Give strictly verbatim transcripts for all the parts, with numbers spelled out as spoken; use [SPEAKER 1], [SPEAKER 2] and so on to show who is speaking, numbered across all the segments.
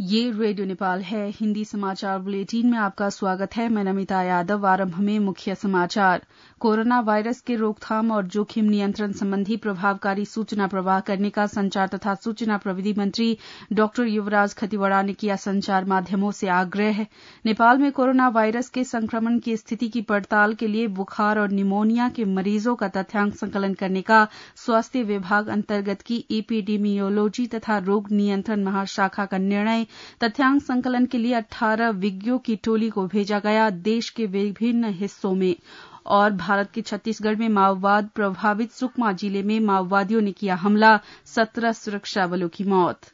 [SPEAKER 1] ये रेडियो नेपाल है। हिंदी समाचार बुलेटिन में आपका स्वागत है। मैं नमिता यादव। आरंभ में मुख्य समाचार। कोरोना वायरस के रोकथाम और जोखिम नियंत्रण संबंधी प्रभावकारी सूचना प्रवाह करने का संचार तथा सूचना प्रविधि मंत्री डॉ युवराज खतिवड़ा ने किया संचार माध्यमों से आग्रह। नेपाल में कोरोना वायरस के संक्रमण की स्थिति की पड़ताल के लिए बुखार और निमोनिया के मरीजों का तथ्यांक संकलन करने का स्वास्थ्य विभाग अंतर्गत की एपिडेमियोलॉजी तथा रोग नियंत्रण महाशाखा का निर्णय। तथ्यांक संकलन के लिए अठारह विज्ञों की टोली को भेजा गया देश के विभिन्न हिस्सों में। और भारत के छत्तीसगढ़ में माओवाद प्रभावित सुकमा जिले में माओवादियों ने किया हमला, सत्रह सुरक्षा बलों की मौत।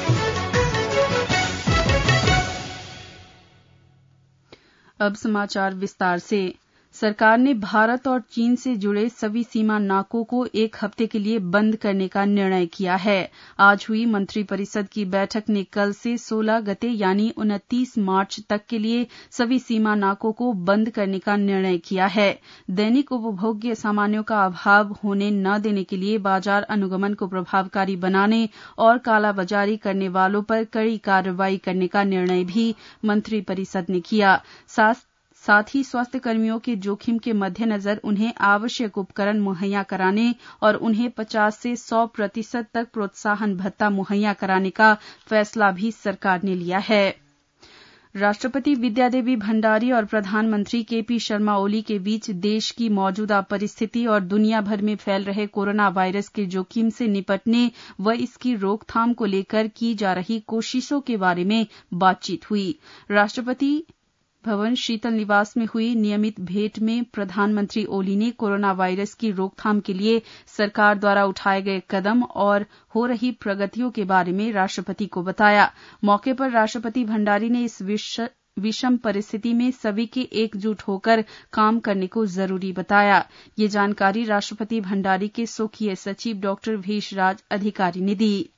[SPEAKER 1] अब समाचार विस्तार से। सरकार ने भारत और चीन से जुड़े सभी सीमा नाकों को एक हफ्ते के लिए बंद करने का निर्णय किया है। आज हुई मंत्रिपरिषद की बैठक ने कल से सोलह गते यानी उनतीस मार्च तक के लिए सभी सीमा नाकों को बंद करने का निर्णय किया है। दैनिक उपभोग्य सामानों का अभाव होने न देने के लिए बाजार अनुगमन को प्रभावकारी बनाने और कालाबाजारी करने वालों पर कड़ी कार्रवाई करने का निर्णय भी मंत्रिपरिषद ने किया। साथ साथ ही स्वास्थ्य कर्मियों के जोखिम के मद्देनजर उन्हें आवश्यक उपकरण मुहैया कराने और उन्हें पचास से सौ प्रतिशत तक प्रोत्साहन भत्ता मुहैया कराने का फैसला भी सरकार ने लिया है। राष्ट्रपति विद्यादेवी भंडारी और प्रधानमंत्री केपी शर्मा ओली के बीच देश की मौजूदा परिस्थिति और दुनिया भर में फैल रहे कोरोना वायरस के जोखिम से निपटने व इसकी रोकथाम को लेकर की जा रही कोशिशों के बारे में बातचीत हुई। राष्ट्रपति भवन शीतल निवास में हुई नियमित भेंट में प्रधानमंत्री ओली ने कोरोना वायरस की रोकथाम के लिए सरकार द्वारा उठाए गए कदम और हो रही प्रगतियों के बारे में राष्ट्रपति को बताया। मौके पर राष्ट्रपति भंडारी ने इस विषम परिस्थिति में सभी के एकजुट होकर काम करने को जरूरी बताया। ये जानकारी राष्ट्रपति भंडारी के स्वकीय सचिव डॉक्टर भेषराज अधिकारी ने दी।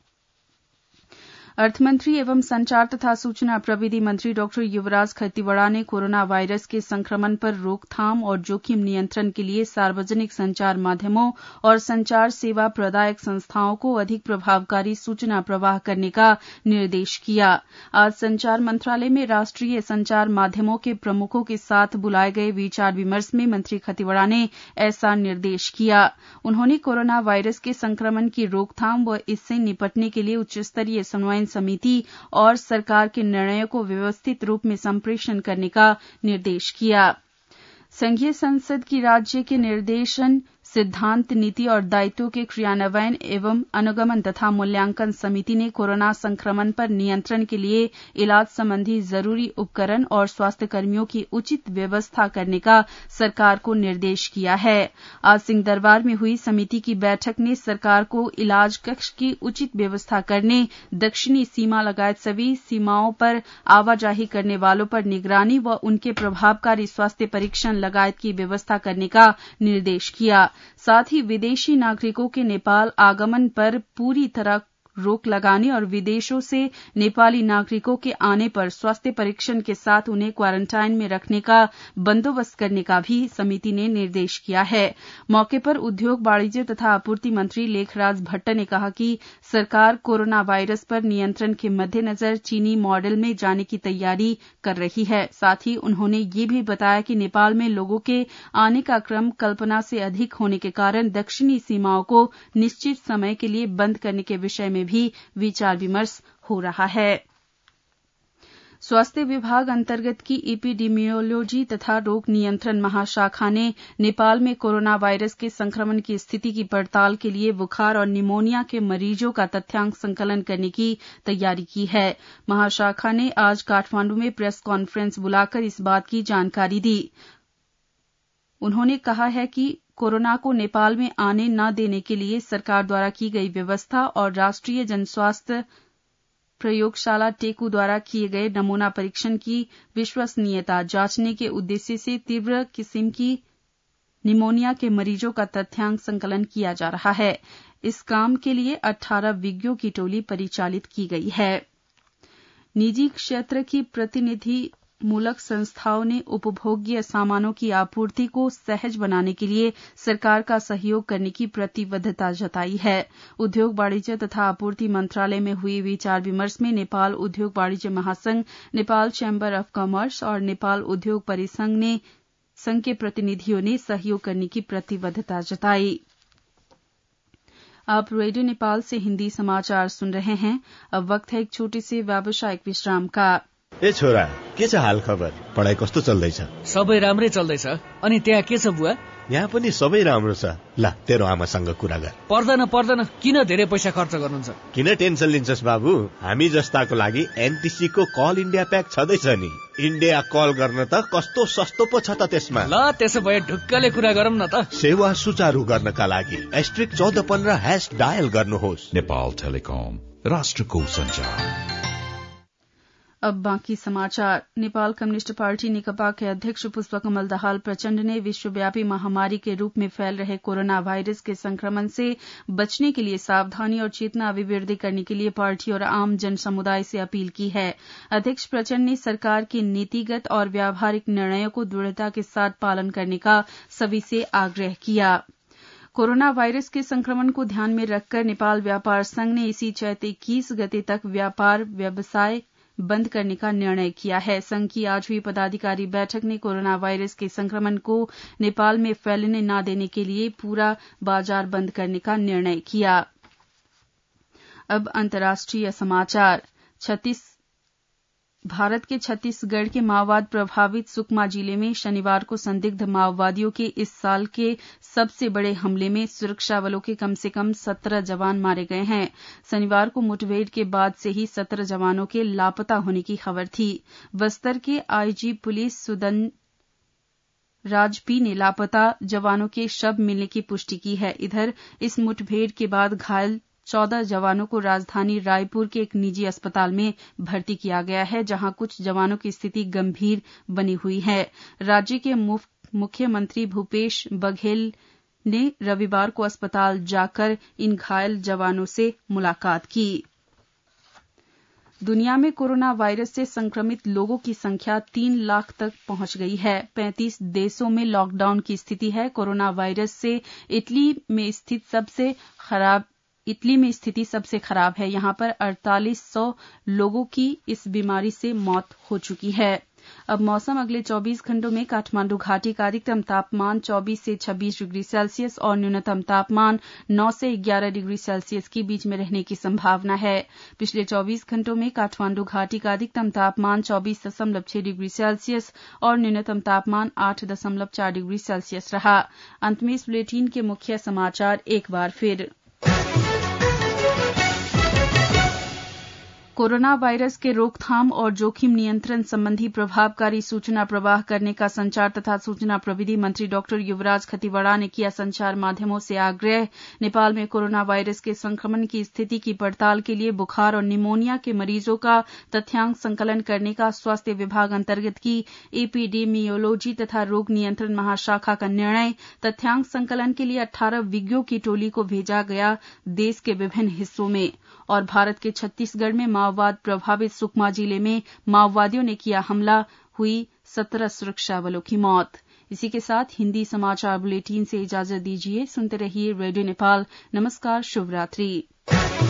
[SPEAKER 1] अर्थमंत्री एवं संचार तथा सूचना प्रविधि मंत्री डॉ युवराज खतिवड़ा ने कोरोना वायरस के संक्रमण पर रोकथाम और जोखिम नियंत्रण के लिए सार्वजनिक संचार माध्यमों और संचार सेवा प्रदायक संस्थाओं को अधिक प्रभावकारी सूचना प्रवाह करने का निर्देश किया। आज संचार मंत्रालय में राष्ट्रीय संचार माध्यमों के प्रमुखों के साथ बुलाए गए विचार विमर्श में मंत्री खतिवड़ा ने ऐसा निर्देश किया। उन्होंने कोरोना वायरस के संक्रमण की रोकथाम व इससे निपटने के लिए उच्चस्तरीय समन्वय समिति और सरकार के निर्णयों को व्यवस्थित रूप में संप्रेषण करने का निर्देश किया। संघीय संसद की राज्य के निर्देशन सिद्धांत नीति और दायित्वों के क्रियान्वयन एवं अनुगमन तथा मूल्यांकन समिति ने कोरोना संक्रमण पर नियंत्रण के लिए इलाज संबंधी जरूरी उपकरण और स्वास्थ्य कर्मियों की उचित व्यवस्था करने का सरकार को निर्देश किया है। आज सिंहदरबार में हुई समिति की बैठक ने सरकार को इलाज कक्ष की उचित व्यवस्था करने, दक्षिणी सीमा लगायत सभी सीमाओं पर आवाजाही करने वालों पर निगरानी व उनके प्रभावकारी स्वास्थ्य परीक्षण लगायत की व्यवस्था करने का निर्देश किया। साथ ही विदेशी नागरिकों के नेपाल आगमन पर पूरी तरह रोक लगाने और विदेशों से नेपाली नागरिकों के आने पर स्वास्थ्य परीक्षण के साथ उन्हें क्वारंटाइन में रखने का बंदोबस्त करने का भी समिति ने निर्देश किया है। मौके पर उद्योग वाणिज्य तथा आपूर्ति मंत्री लेखराज भट्ट ने कहा कि सरकार कोरोना वायरस पर नियंत्रण के मद्देनजर चीनी मॉडल में जाने की तैयारी कर रही है। साथ ही उन्होंने ये भी बताया कि नेपाल में लोगों के आने का क्रम कल्पना से अधिक होने के कारण दक्षिणी सीमाओं को निश्चित समय के लिए बंद करने के विषय में भी विचार विमर्श हो रहा है। स्वास्थ्य विभाग अंतर्गत की एपिडेमियोलॉजी तथा रोग नियंत्रण महाशाखा ने नेपाल में कोरोना वायरस के संक्रमण की स्थिति की पड़ताल के लिए बुखार और निमोनिया के मरीजों का तथ्यांक संकलन करने की तैयारी की है। महाशाखा ने आज काठमांडू में प्रेस कॉन्फ्रेंस बुलाकर इस बात की जानकारी दी। उन्होंने कहा है कि कोरोना को नेपाल में आने न देने के लिए सरकार द्वारा की गई व्यवस्था और राष्ट्रीय जनस्वास्थ्य प्रयोगशाला टेकू द्वारा किए गए नमूना परीक्षण की विश्वसनीयता जांचने के उद्देश्य से तीव्र किस्म की निमोनिया के मरीजों का तथ्यांक संकलन किया जा रहा है। इस काम के लिए अठारह विज्ञों की टोली परिचालित की गई है। निजी क्षेत्र की प्रतिनिधि मूलक संस्थाओं ने उपभोग्य सामानों की आपूर्ति को सहज बनाने के लिए सरकार का सहयोग करने की प्रतिबद्धता जताई है। उद्योग वाणिज्य तथा आपूर्ति मंत्रालय में हुई विचार विमर्श में नेपाल उद्योग वाणिज्य महासंघ, नेपाल चैम्बर ऑफ कॉमर्स और नेपाल उद्योग परिसंघ ने संघ के प्रतिनिधियों ने सहयोग करने की प्रतिबद्धता जताई। आप रेडियो नेपाल से हिन्दी समाचार सुन रहे हैं। अब वक्त है एक छोटे से व्यावसायिक विश्राम का।
[SPEAKER 2] ए छोरा, के छ हाल खबर? पढाइ कस्तो चल्दैछ?
[SPEAKER 3] सबै राम्रै चल्दैछ। अनि त्यहाँ के छ बुवा?
[SPEAKER 2] यहाँ पनि सबै राम्रो छ। ल, तेरो आमासँग कुरा गर।
[SPEAKER 3] पर्दैन पर्दैन, किन धेरै पैसा खर्च गर्नुहुन्छ?
[SPEAKER 2] किन टेन्सन लिन्छस् बाबु? हामी जस्ताको लागि एनटीसी को कल इन्डिया प्याक छँदैछ नि। इन्डिया कल गर्न त कस्तो सस्तो पो छ त त्यसमा।
[SPEAKER 3] ल, त्यसो भए ढुक्कले कुरा गरौँ न त।
[SPEAKER 2] सेवा सुचारू गर्नका लागि एस्ट्रिक चौध पन्ध्र ह्याश डायल गर्नुहोस्।
[SPEAKER 4] नेपाल टेलिकम, राष्ट्रको सञ्चार।
[SPEAKER 1] अब बाकी समाचार। नेपाल कम्युनिष्ट पार्टी नेकपा के अध्यक्ष पुष्पकमल दाहाल प्रचण्ड ने विश्वव्यापी महामारी के रूप में फैल रहे कोरोना वायरस के संक्रमण से बचने के लिए सावधानी और चेतना अभिवृद्धि करने के लिए पार्टी और आम जन समुदाय से अपील की है। अध्यक्ष प्रचण्ड ने सरकार के नीतिगत और व्यावहारिक निर्णयों को दृढ़ता के साथ पालन करने का सभी से आग्रह किया। कोरोना वायरस के संक्रमण को ध्यान में रखकर नेपाल व्यापार संघ ने इसी चैत इक्कीस गते तक व्यापार व्यवसाय बंद करने का निर्णय किया है। संघ की आज हुई पदाधिकारी बैठक ने कोरोना वायरस के संक्रमण को नेपाल में फैलने न देने के लिए पूरा बाजार बंद करने का निर्णय किया। अब अंतर्राष्ट्रीय समाचार। छत्तीस भारत के छत्तीसगढ़ के माओवाद प्रभावित सुकमा जिले में शनिवार को संदिग्ध माओवादियों के इस साल के सबसे बड़े हमले में सुरक्षा बलों के कम से कम सत्रह जवान मारे गए हैं। शनिवार को मुठभेड़ के बाद से ही सत्रह जवानों के लापता होने की खबर थी। बस्तर के आईजी पुलिस सुदन राजपी ने लापता जवानों के शव मिलने की पुष्टि की है। इधर इस मुठभेड़ के बाद घायल चौदह जवानों को राजधानी रायपुर के एक निजी अस्पताल में भर्ती किया गया है, जहां कुछ जवानों की स्थिति गंभीर बनी हुई है। राज्य के मुख्यमंत्री भूपेश बघेल ने रविवार को अस्पताल जाकर इन घायल जवानों से मुलाकात की। दुनिया में कोरोना वायरस से संक्रमित लोगों की संख्या तीन लाख तक पहुंच गई है। पैंतीस देशों में लॉकडाउन की स्थिति है। कोरोना वायरस से इटली में स्थित सबसे खराब इटली में स्थिति सबसे खराब है। यहां पर अड़तालीस सौ लोगों की इस बीमारी से मौत हो चुकी है। अब मौसम। अगले चौबीस घंटों में काठमांडू घाटी का अधिकतम तापमान चौबीस से छब्बीस डिग्री सेल्सियस और न्यूनतम तापमान नौ से ग्यारह डिग्री सेल्सियस के बीच में रहने की संभावना है। पिछले चौबीस घंटों में काठमांडू घाटी का अधिकतम तापमान चौबीस दशमलव छह डिग्री सेल्सियस और न्यूनतम तापमान आठ दशमलव चार डिग्री सेल्सियस रहा। अंत में इस बुलेटिन के मुख्य समाचार एक बार फिर। कोरोना वायरस के रोकथाम और जोखिम नियंत्रण संबंधी प्रभावकारी सूचना प्रवाह करने का संचार तथा सूचना प्रविधि मंत्री डॉक्टर युवराज खतिवड़ा ने किया संचार माध्यमों से आग्रह। नेपाल में कोरोना वायरस के संक्रमण की स्थिति की पड़ताल के लिए बुखार और निमोनिया के मरीजों का तथ्यांक संकलन करने का स्वास्थ्य विभाग अंतर्गत की एपिडेमियोलॉजी तथा रोग नियंत्रण महाशाखा का निर्णय। तथ्यांक संकलन के लिए अठारह विज्ञों की टोली को भेजा गया देश के विभिन्न हिस्सों में। और भारत के छत्तीसगढ़ में माओवाद प्रभावित सुकमा जिले में माओवादियों ने किया हमला, हुई सत्रह सुरक्षा बलों की मौत। इसी के साथ हिन्दी समाचार बुलेटिन से इजाजत दीजिए। सुनते रहिए रेडियो नेपाल। नमस्कार, शुभ रात्रि।